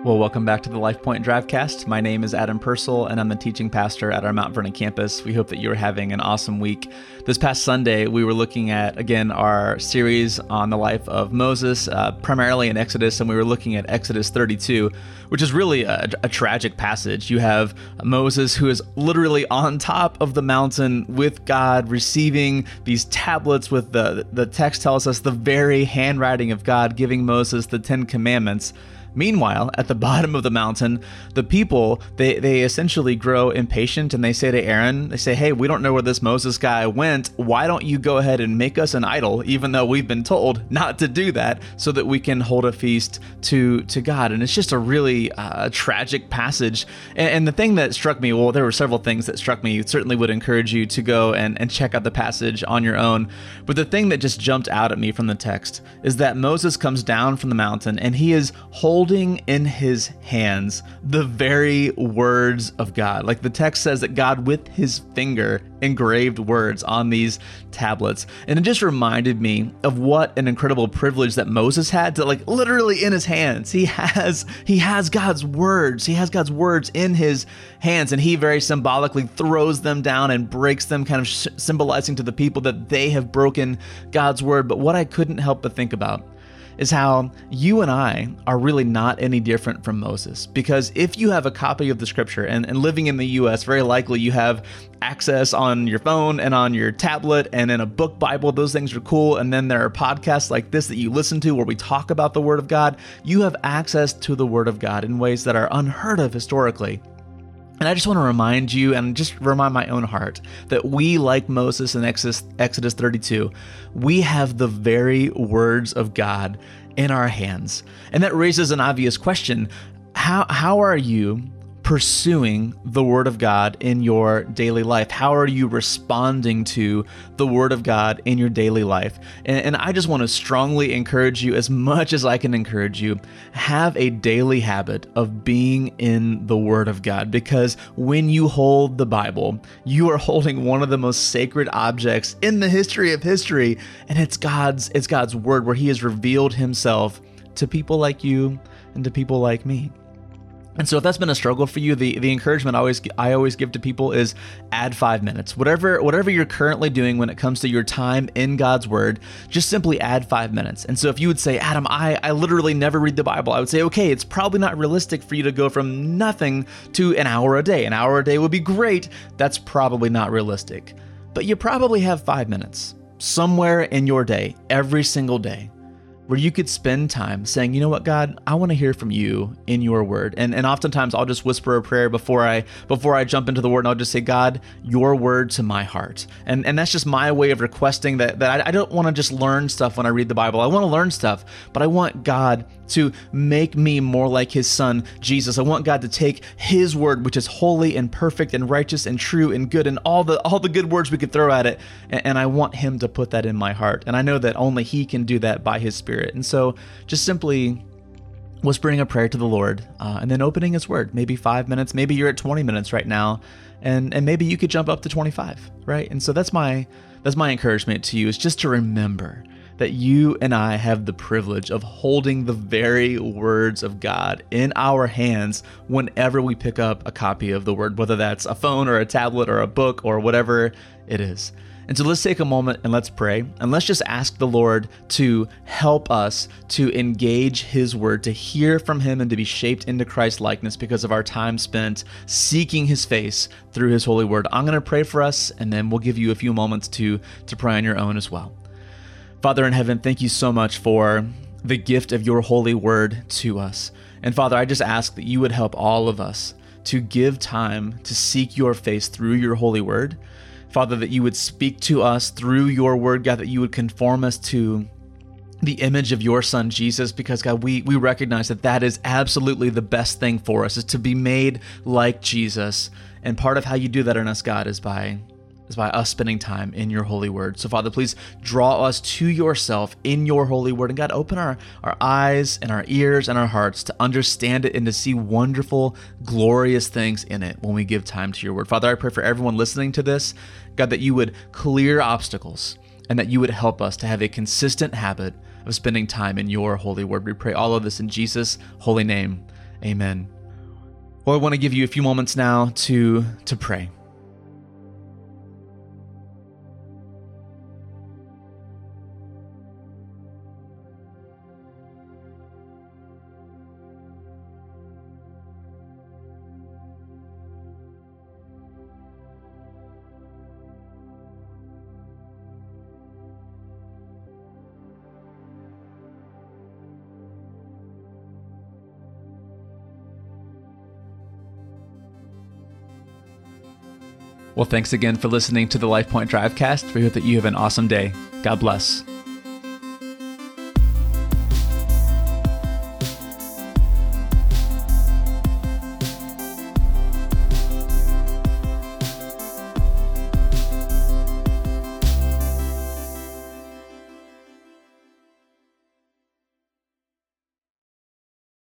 Well, welcome back to the LifePoint Drivecast. My name is Adam Purcell, and I'm the teaching pastor at our Mount Vernon campus. We hope that you're having an awesome week. This past Sunday, we were looking at, again, our series on the life of Moses, primarily in Exodus, and we were looking at Exodus 32, which is really a tragic passage. You have Moses, who is literally on top of the mountain with God, receiving these tablets with the text tells us the very handwriting of God, giving Moses the 10 Commandments. Meanwhile, at the bottom of the mountain, the people, they essentially grow impatient, and they say to Aaron, they say, hey, we don't know where this Moses guy went. Why don't you go ahead and make us an idol, even though we've been told not to do that, so that we can hold a feast to God? And it's just a really tragic passage. And the thing that struck me, well, there were several things that struck me. Certainly would encourage you to go and check out the passage on your own. But the thing that just jumped out at me from the text is that Moses comes down from the mountain, and he is holding in his hands the very words of God. Like the text says that God with his finger engraved words on these tablets. And it just reminded me of what an incredible privilege that Moses had to, like, literally in his hands. He has God's words. He has God's words in his hands, and he very symbolically throws them down and breaks them, kind of symbolizing to the people that they have broken God's word. But what I couldn't help but think about is how you and I are really not any different from Moses. Because if you have a copy of the scripture, and living in the US, very likely you have access on your phone and on your tablet and in a book Bible, those things are cool. And then there are podcasts like this that you listen to where we talk about the Word of God. You have access to the Word of God in ways that are unheard of historically. And I just want to remind you, and just remind my own heart, that we, like Moses in Exodus 32, we have the very words of God in our hands. And that raises an obvious question. How are you pursuing the Word of God in your daily life? How are you responding to the Word of God in your daily life? And I just want to strongly encourage you, as much as I can encourage you, have a daily habit of being in the Word of God. Because when you hold the Bible, you are holding one of the most sacred objects in the history of history, and it's God's Word, where He has revealed Himself to people like you and to people like me. And so if that's been a struggle for you, the encouragement I always give to people is add 5 minutes. Whatever you're currently doing when it comes to your time in God's Word, just simply add 5 minutes. And so if you would say, Adam, I literally never read the Bible, I would say, okay, it's probably not realistic for you to go from nothing to an hour a day. An hour a day would be great. That's probably not realistic. But you probably have 5 minutes somewhere in your day, every single day, where you could spend time saying, you know what, God, I want to hear from you in your word. And oftentimes I'll just whisper a prayer before I jump into the word, and I'll just say, God, your word to my heart. And that's just my way of requesting that I don't want to just learn stuff when I read the Bible. I want to learn stuff, but I want God to make me more like his son, Jesus. I want God to take his word, which is holy and perfect and righteous and true and good, and all the good words we could throw at it. And I want him to put that in my heart. And I know that only he can do that by his Spirit. And so just simply whispering a prayer to the Lord, and then opening his word, maybe 5 minutes, maybe you're at 20 minutes right now, and maybe you could jump up to 25, right? And so that's my encouragement to you, is just to remember that you and I have the privilege of holding the very words of God in our hands whenever we pick up a copy of the word, whether that's a phone or a tablet or a book or whatever it is. And so let's take a moment and let's pray, and let's just ask the Lord to help us to engage his word, to hear from him, and to be shaped into Christ's likeness because of our time spent seeking his face through his holy word. I'm going to pray for us, and then we'll give you a few moments to pray on your own as well. Father in heaven, thank you so much for the gift of your holy word to us. And Father, I just ask that you would help all of us to give time to seek your face through your holy word. Father, that you would speak to us through your word, God, that you would conform us to the image of your son, Jesus, because God, we recognize that is absolutely the best thing for us, is to be made like Jesus. And part of how you do that in us, God, is by us spending time in your holy word. So Father, please draw us to yourself in your holy word. And God, open our eyes and our ears and our hearts to understand it and to see wonderful, glorious things in it when we give time to your word. Father, I pray for everyone listening to this, God, that you would clear obstacles and that you would help us to have a consistent habit of spending time in your holy word. We pray all of this in Jesus' holy name. Amen. Well, I want to give you a few moments now to pray. Well, thanks again for listening to the LifePoint Drivecast. We hope that you have an awesome day. God bless.